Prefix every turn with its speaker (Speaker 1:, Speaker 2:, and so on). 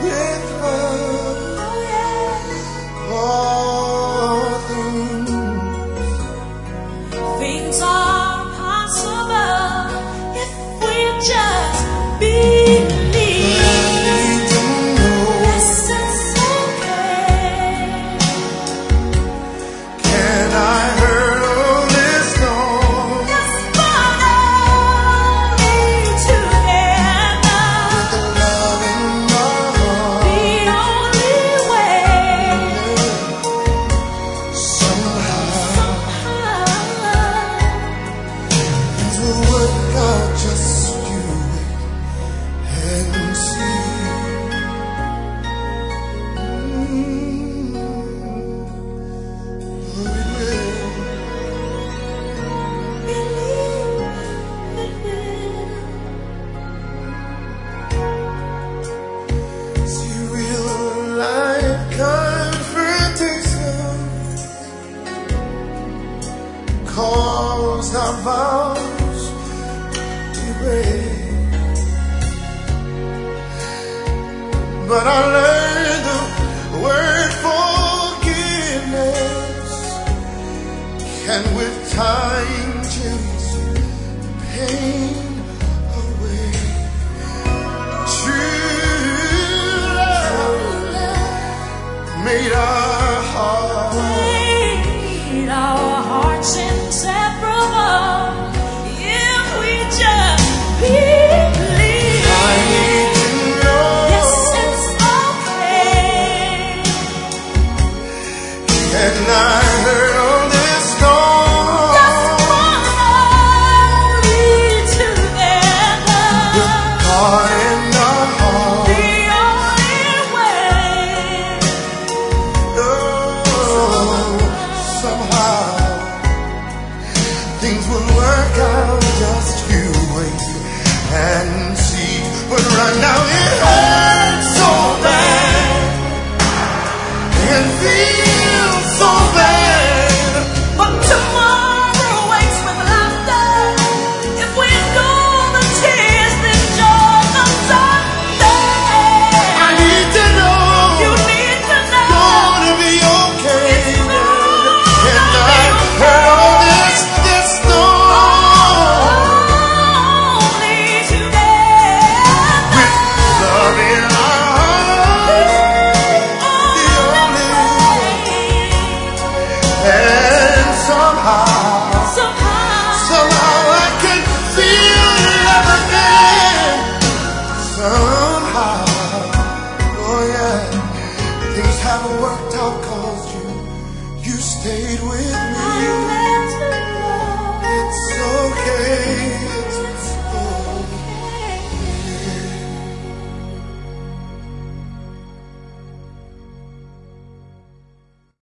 Speaker 1: with her. All
Speaker 2: things are possible if we just believe. Yes, it's okay.
Speaker 1: Can I hurdle this storm?
Speaker 2: Yes, but only together.
Speaker 1: With the love in my heart.
Speaker 2: The only way.
Speaker 1: Somehow things will work out, just you wait and see. See, real life confrontation caused our vows to break. But I learned the word forgiveness can with time change pain.